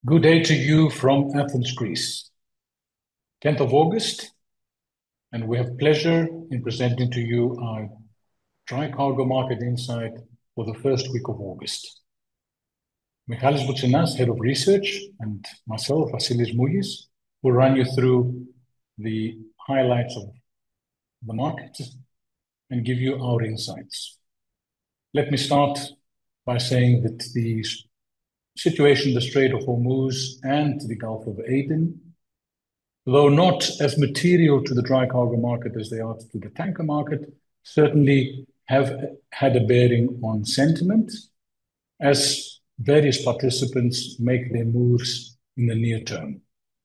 Good day to you from Athens, Greece. 10th of August, and we have pleasure in presenting to you our dry cargo market insight for the first week of August. Michalis Boutsinas, Head of Research, and myself, Vasilis Mougis, will run you through the highlights of the market and give you our insights. Let me start by saying that the situation in the Strait of Hormuz and the Gulf of Aden, though not as material to the dry cargo market as they are to the tanker market, certainly have had a bearing on sentiment as various participants make their moves in the near term.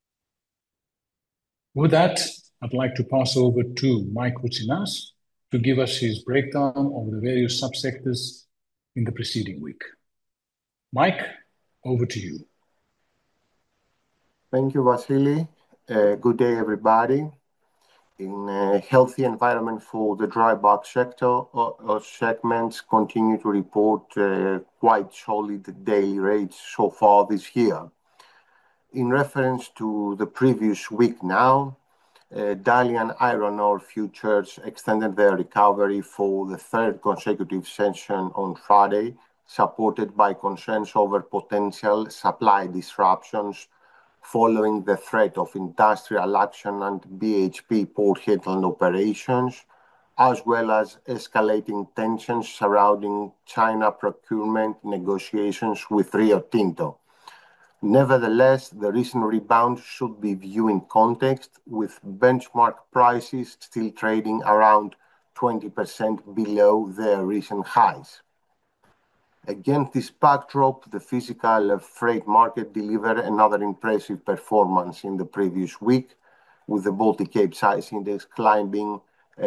With that, I'd like to pass over to Mike Boutsinas to give us his breakdown of the various subsectors in the preceding week. Mike, over to you. Thank you, Vasily. Good day, everybody. In a healthy environment for the dry bulk sector, segments continue to report quite solid daily rates so far this year. In reference to the previous week now, Dalian iron ore futures extended their recovery for the third consecutive session on Friday, supported by concerns over potential supply disruptions following the threat of industrial action and BHP port Hedland operations, as well as escalating tensions surrounding China procurement negotiations with Rio Tinto. Nevertheless, the recent rebound should be viewed in context, with benchmark prices still trading around 20% below their recent highs. Against this backdrop, the physical freight market delivered another impressive performance in the previous week, with the Baltic Capesize Index climbing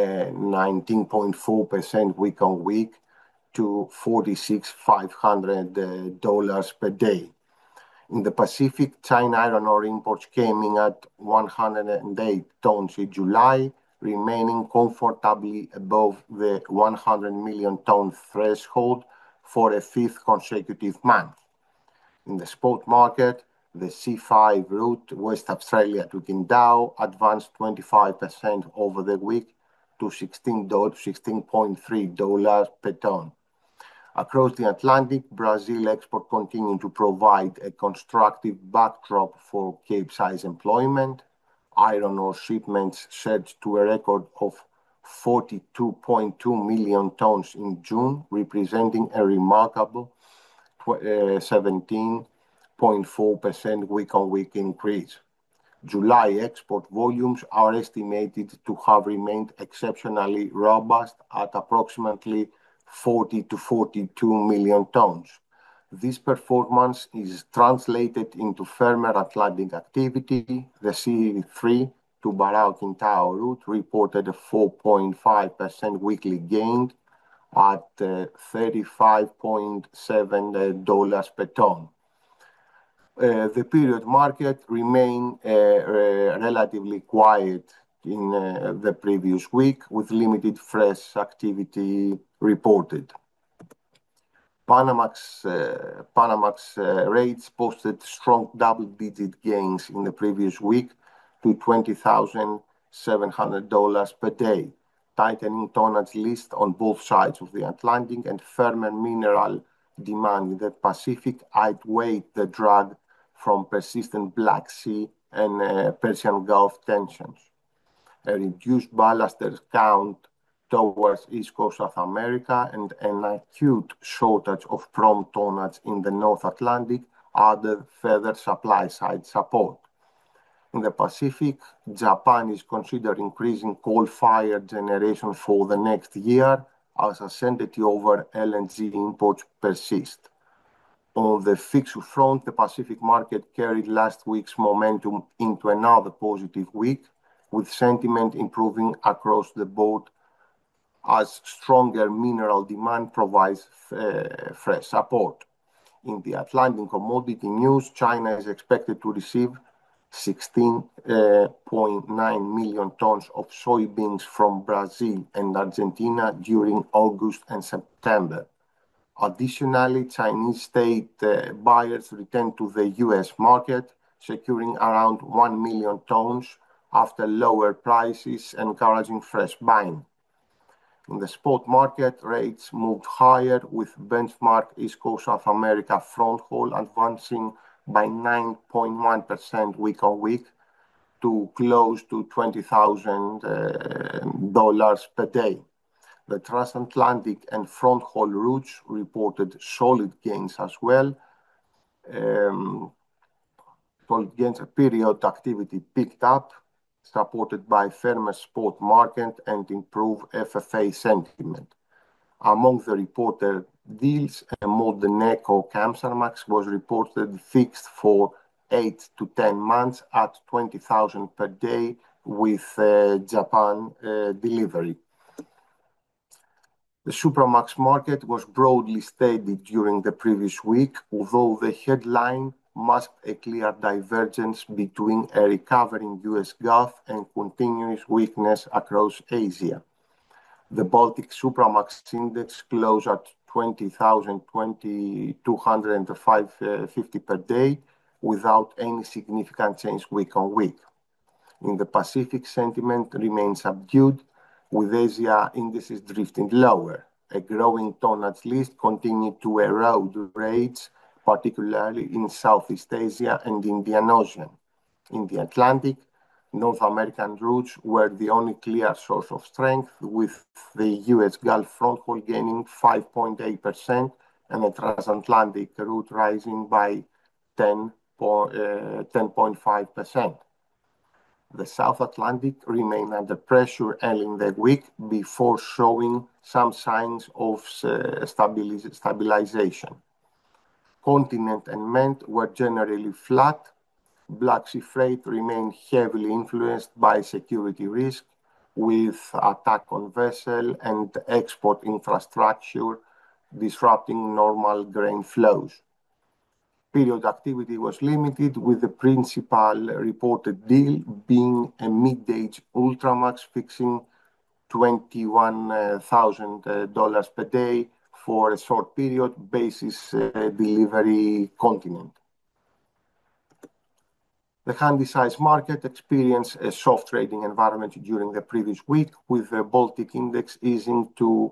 19.4% week on week to $46,500 per day. In the Pacific, China iron ore imports came in at 108 tons in July, remaining comfortably above the 100 million ton threshold for a fifth consecutive month. In the spot market, the C5 route West Australia to Qingdao advanced 25% over the week to $16.3 per ton. Across the Atlantic, Brazil export continued to provide a constructive backdrop for Capesize employment. Iron ore shipments surged to a record of 42.2 million tons in June, representing a remarkable 17.4% week-on-week increase. July export volumes are estimated to have remained exceptionally robust at approximately 40 to 42 million tons. This performance is translated into firmer Atlantic activity. The C3 to Barao-Qingdao route reported a 4.5% weekly gain at $35.7 per ton. The period market remained relatively quiet in the previous week, with limited fresh activity reported. Panamax rates posted strong double-digit gains in the previous week to $20,700 per day, tightening tonnage list on both sides of the Atlantic and firmer mineral demand in the Pacific outweighed the drag from persistent Black Sea and Persian Gulf tensions. A reduced ballasters count towards East Coast South America and an acute shortage of prompt tonnage in the North Atlantic added further supply side support. In the Pacific, Japan is considering increasing coal-fired generation for the next year as uncertainty over LNG imports persist. On the fixed front, the Pacific market carried last week's momentum into another positive week, with sentiment improving across the board as stronger mineral demand provides fresh support. In the Atlantic commodity news, China is expected to receive 16.9 million tons of soybeans from Brazil and Argentina during August and September. Additionally, Chinese state buyers returned to the US market, securing around 1 million tons after lower prices, encouraging fresh buying. In the spot market, rates moved higher, with benchmark East Coast South America front haul advancing by 9.1% week on week to close to $20,000 per day. The transatlantic and front haul routes reported solid gains as well. Solid gains, period activity picked up, supported by firmer spot market and improved FFA sentiment. Among the reported deals, a modern Eco Kamsarmax was reported fixed for 8 to 10 months at $20,000 per day with Japan delivery. The Supramax market was broadly steady during the previous week, although the headline masked a clear divergence between a recovering US Gulf and continuous weakness across Asia. The Baltic Supramax Index closed at 20,250 per day without any significant change week on week. In the Pacific, sentiment remains subdued, with Asia indices drifting lower. A growing tonnage list continued to erode rates, particularly in Southeast Asia and Indian Ocean. In the Atlantic, North American routes were the only clear source of strength, with the US Gulf front haul gaining 5.8% and the transatlantic route rising by 10.5%. The South Atlantic remained under pressure early in the week before showing some signs of stabilization. Continent and Med were generally flat. Black Sea freight remained heavily influenced by security risk, with attack on vessel and export infrastructure disrupting normal grain flows. Period activity was limited, with the principal reported deal being a mid-age Ultramax fixing $21,000 per day for a short period basis delivery continent. The handy-size market experienced a soft trading environment during the previous week, with the Baltic Index easing to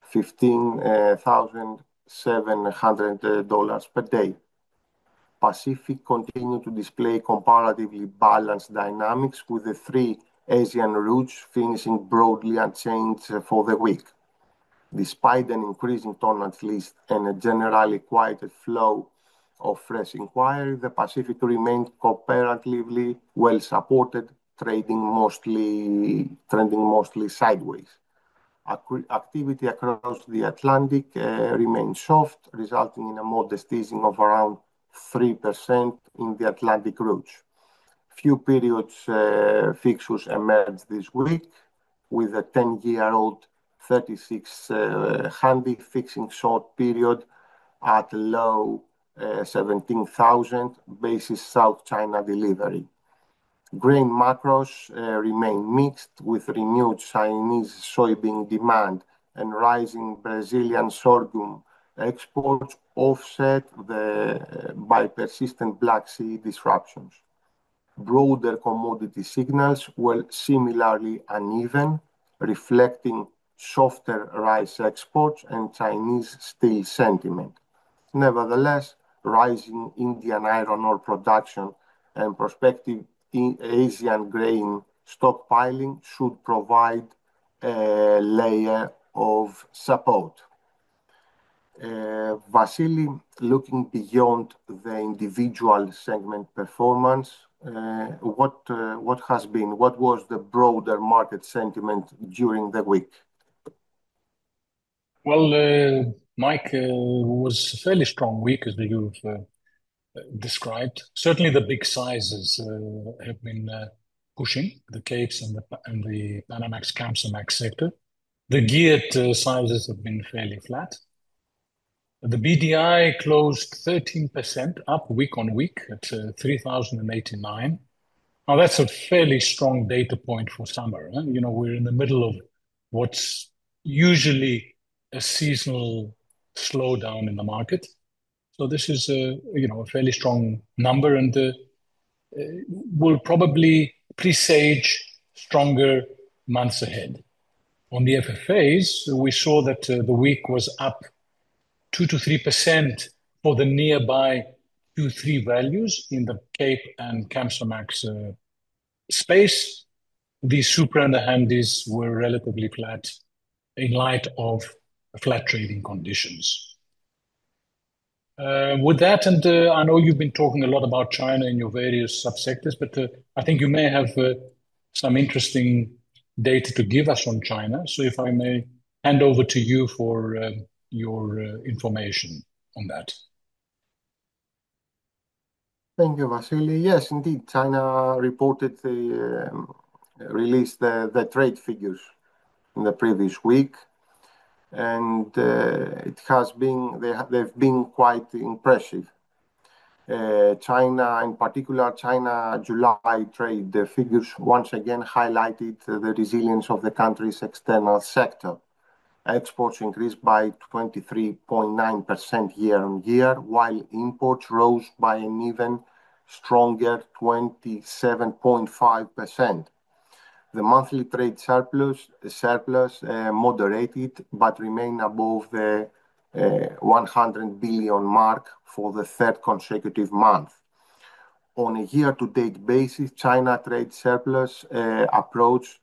$15,700 per day. Pacific continued to display comparatively balanced dynamics, with the three Asian routes finishing broadly unchanged for the week. Despite an increasing tonnage list and a generally quieter flow of fresh inquiry, the Pacific remained comparatively well supported, trending mostly sideways. Activity across the Atlantic remained soft, resulting in a modest easing of around 3% in the Atlantic routes. Few periods fixtures emerged this week, with a 10-year-old 36 handy fixing short period at low 17,000 basis South China delivery. Grain macros remain mixed, with renewed Chinese soybean demand and rising Brazilian sorghum exports offset by persistent Black Sea disruptions. Broader commodity signals were similarly uneven, reflecting softer rice exports and Chinese steel sentiment. Nevertheless, rising Indian iron ore production and prospective Asian grain stockpiling should provide a layer of support. Vasily, looking beyond the individual segment performance, what was the broader market sentiment during the week? Well, Mike, was a fairly strong week, as you've described. Certainly the big sizes have been pushing the Capes and the Panamax, Kamsarmax sector. The geared sizes have been fairly flat. The BDI closed 13% up week on week at 3,089. Now, that's a fairly strong data point for summer. Huh? You know, we're in the middle of what's usually a seasonal slowdown in the market. So this is a fairly strong number, and will probably presage stronger months ahead. On the FFAs, we saw that the week was up 2 to 3% for the nearby Q3 values in the Cape and Kamsarmax space. The Supra and the Handys were relatively flat in light of flat trading conditions. With that, and I know you've been talking a lot about China in your various subsectors, but I think you may have some interesting data to give us on China. So if I may hand over to you for your information on that. Thank you, Vasily. Yes, indeed, China reported released the trade figures in the previous week, and they've been quite impressive. China, in particular, China July trade figures once again highlighted the resilience of the country's external sector. Exports increased by 23.9% year on year, while imports rose by an even stronger 27.5%. The monthly trade surplus moderated but remained above the 100 billion mark for the third consecutive month. On a year-to-date basis, China trade surplus approached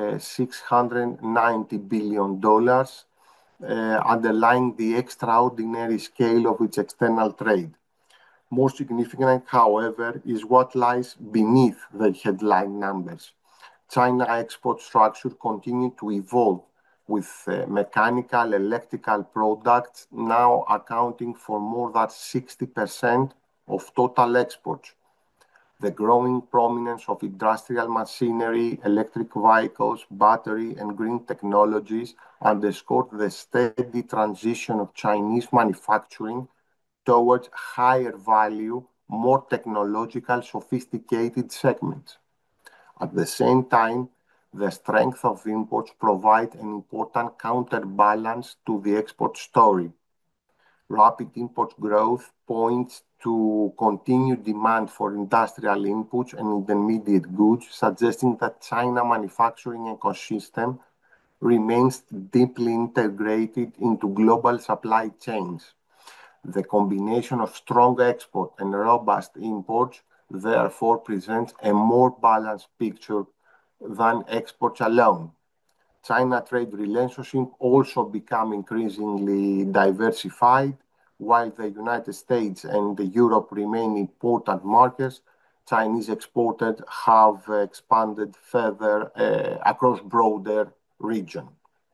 $690 billion, underlying the extraordinary scale of its external trade. More significant, however, is what lies beneath the headline numbers. China export structure continued to evolve, with mechanical electrical products now accounting for more than 60% of total exports. The growing prominence of industrial machinery, electric vehicles, battery, and green technologies underscored the steady transition of Chinese manufacturing towards higher value, more technological, sophisticated segments. At the same time, the strength of imports provides an important counterbalance to the export story. Rapid import growth points to continued demand for industrial inputs and intermediate goods, suggesting that China manufacturing ecosystem remains deeply integrated into global supply chains. The combination of strong export and robust imports therefore presents a more balanced picture than exports alone. China trade relationships also become increasingly diversified. While the United States and Europe remain important markets, Chinese exporters have expanded further across broader region.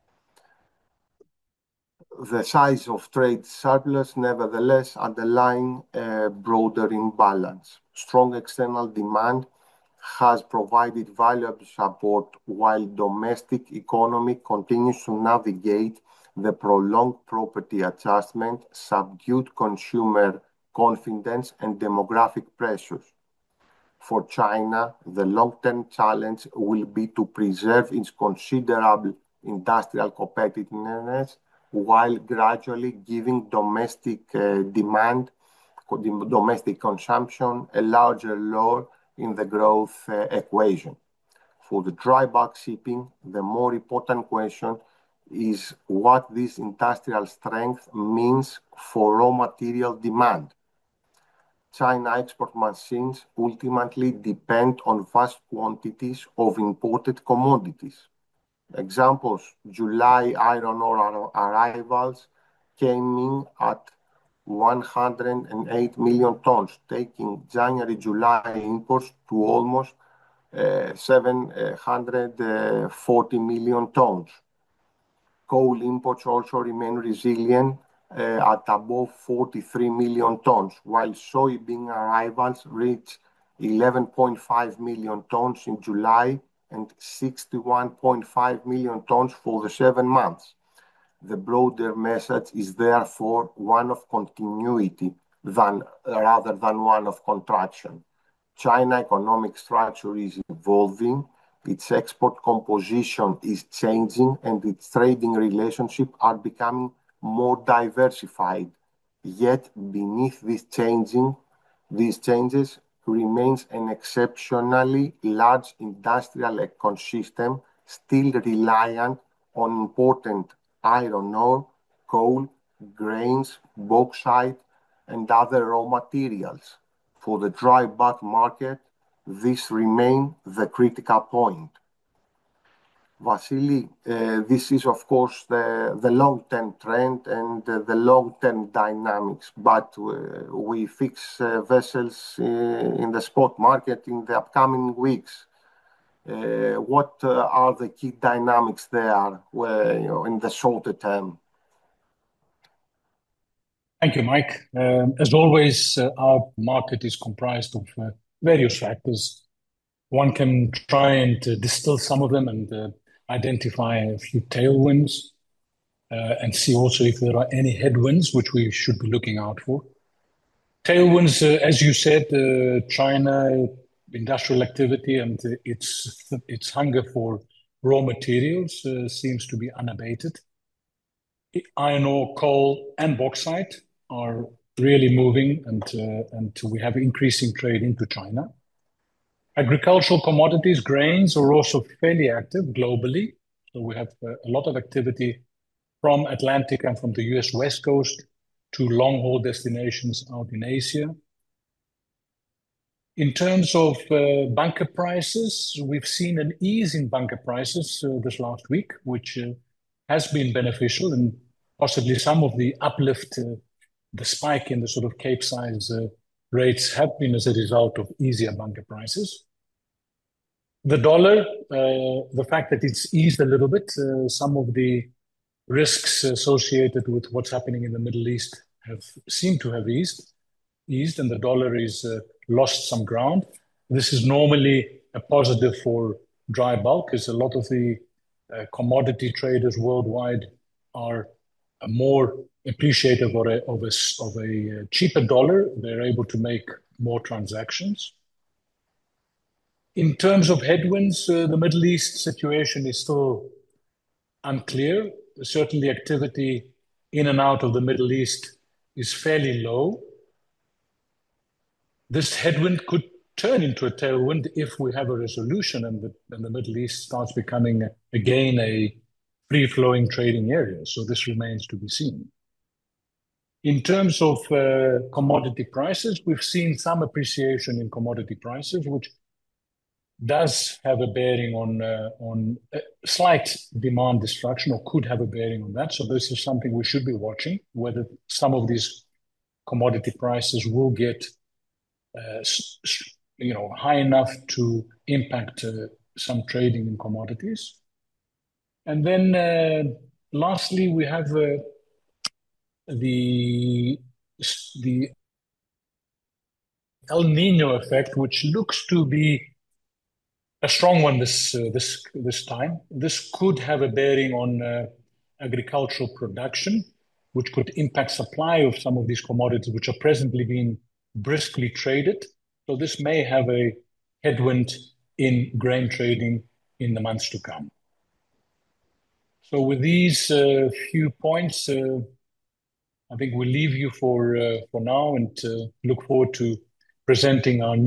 The size of trade surplus, nevertheless, underlying a broader imbalance. Strong external demand has provided valuable support while domestic economy continues to navigate the prolonged property adjustment, subdued consumer confidence, and demographic pressures. For China, the long-term challenge will be to preserve its considerable industrial competitiveness while gradually giving domestic domestic consumption a larger role in the growth equation. For the dry bulk shipping, the more important question is what this industrial strength means for raw material demand. China export machines ultimately depend on vast quantities of imported commodities. Examples: July iron ore arrivals came in at 108 million tons, taking January-July imports to almost 740 million tons. Coal imports also remain resilient at above 43 million tons, while soybean arrivals reached 11.5 million tons in July and 61.5 million tons for the 7 months. The broader message is therefore one of continuity rather than one of contraction. China economic structure is evolving, its export composition is changing, and its trading relationships are becoming more diversified. Yet beneath these changes remains an exceptionally large industrial ecosystem still reliant on important iron ore, coal, grains, bauxite, and other raw materials. For the dry bulk market, this remains the critical point. Vasily, this is of course the long-term trend and the long-term dynamics, but we fix vessels in the spot market in the upcoming weeks. What are the key dynamics there in the shorter term? Thank you, Mike. As always, our market is comprised of various factors. One can try and distill some of them and identify a few tailwinds and see also if there are any headwinds which we should be looking out for. Tailwinds, as you said, China industrial activity and its hunger for raw materials seems to be unabated. Iron ore, coal, and bauxite are really moving, and we have increasing trade into China. Agricultural commodities, grains are also fairly active globally. So we have a lot of activity from Atlantic and from the US West Coast to long-haul destinations out in Asia. In terms of bunker prices, we've seen an ease in bunker prices this last week, which has been beneficial, and possibly some of the uplift, the spike in the sort of Capesize rates have been as a result of easier bunker prices. The dollar, the fact that it's eased a little bit, some of the risks associated with what's happening in the Middle East seem to have eased, and the dollar is lost some ground. This is normally a positive for dry bulk, as a lot of the commodity traders worldwide are more appreciative of a cheaper dollar. They're able to make more transactions. In terms of headwinds, the Middle East situation is still unclear. Certainly activity in and out of the Middle East is fairly low. This headwind could turn into a tailwind if we have a resolution and the Middle East starts becoming again a free-flowing trading area. So this remains to be seen. In terms of commodity prices, we've seen some appreciation in commodity prices, which does have a bearing on slight demand destruction, or could have a bearing on that. So this is something we should be watching, whether some of these commodity prices will get high enough to impact some trading in commodities. And then lastly, we have the El Nino effect, which looks to be a strong one this time. This could have a bearing on agricultural production, which could impact supply of some of these commodities, which are presently being briskly traded. So this may have a headwind in grain trading in the months to come. So with these few points, I think we'll leave you for now, and look forward to presenting our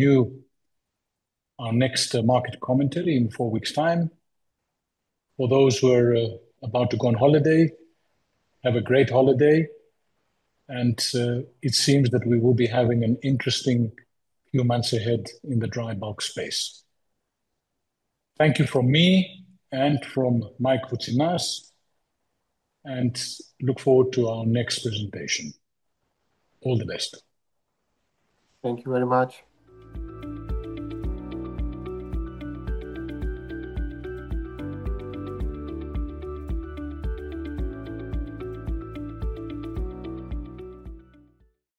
next market commentary in 4 weeks' time. For those who are about to go on holiday, have a great holiday. And it seems that we will be having an interesting few months ahead in the dry bulk space. Thank you from me and from Mike Voutsinas, and look forward to our next presentation. All the best. Thank you very much.